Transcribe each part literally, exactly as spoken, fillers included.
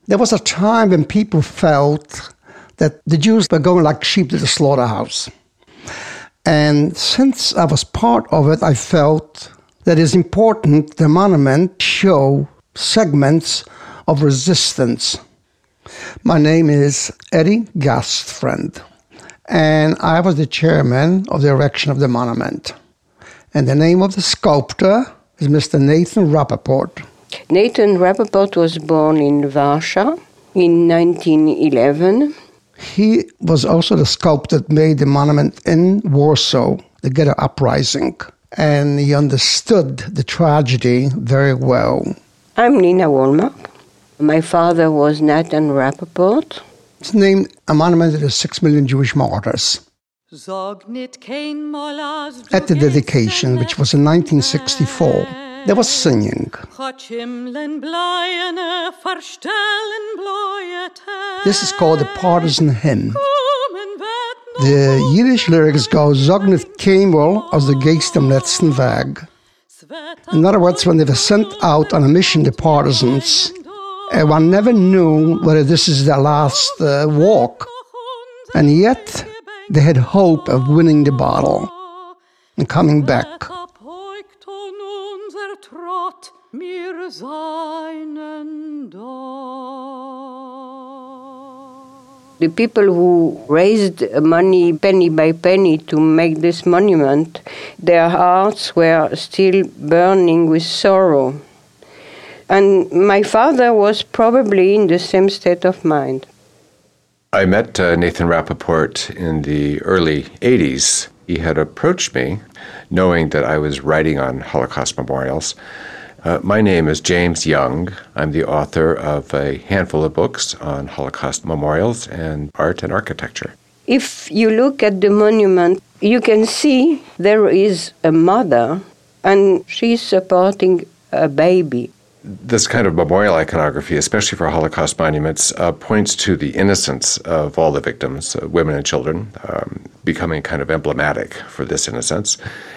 There was a time when people felt that the Jews were going like sheep to the slaughterhouse. And since I was part of it, I felt that it's important the monument show segments of resistance. My name is Eddie Gastfriend, and I was the chairman of the erection of the monument. And the name of the sculptor is Mister Nathan Rappaport. Nathan Rappaport was born in Warsaw in nineteen eleven. He was also the sculptor that made the monument in Warsaw, the Ghetto Uprising, and he understood the tragedy very well. I'm Nina Wollmark. My father was Nathan Rappaport. It's named a monument to the six million Jewish martyrs. At the dedication, which was in nineteen sixty-four, there was singing. This is called the Partisan Hymn. The Yiddish lyrics go, Sag nit keinmal aus der Geist am letzten Weg. In other words, when they were sent out on a mission, the partisans, uh, one never knew whether this is their last uh, walk. And yet, they had hope of winning the battle and coming back. The people who raised money penny by penny to make this monument, their hearts were still burning with sorrow. And my father was probably in the same state of mind. I met uh, Nathan Rappaport in the early eighties. He had approached me, knowing that I was writing on Holocaust memorials. Uh, my name is James Young. I'm the author of a handful of books on Holocaust memorials and art and architecture. If you look at the monument, you can see there is a mother, and she's supporting a baby. This kind of memorial iconography, especially for Holocaust monuments, uh, points to the innocence of all the victims, uh, women and children, um, becoming kind of emblematic for this innocence.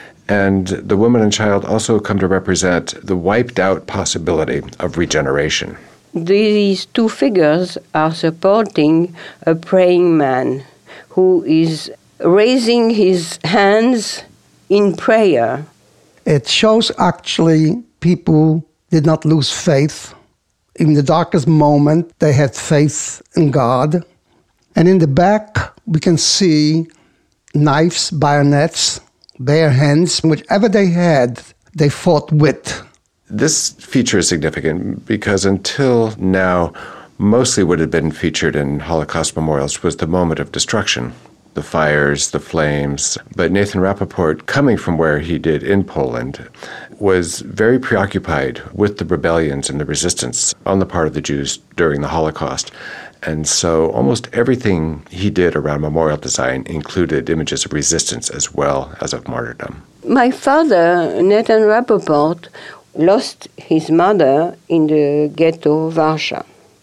And the woman and child also come to represent the wiped-out possibility of regeneration. These two figures are supporting a praying man who is raising his hands in prayer. It shows actually people did not lose faith. In the darkest moment, they had faith in God. And in the back, we can see knives, bayonets, bare hands, whichever they had, they fought with. This feature is significant because until now, mostly what had been featured in Holocaust memorials was the moment of destruction, the fires, the flames. But Nathan Rappaport, coming from where he did in Poland, was very preoccupied with the rebellions and the resistance on the part of the Jews during the Holocaust. And so almost everything he did around memorial design included images of resistance as well as of martyrdom. My father, Nathan Rappaport, lost his mother in the ghetto Warsaw.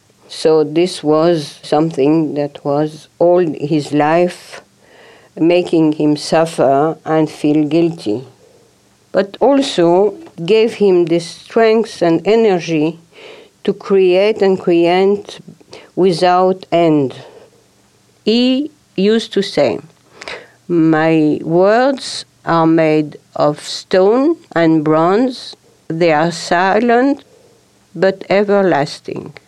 So this was something that was all his life making him suffer and feel guilty. But also gave him the strength and energy to create and create without end. He used to say, my words are made of stone and bronze. They are silent but everlasting.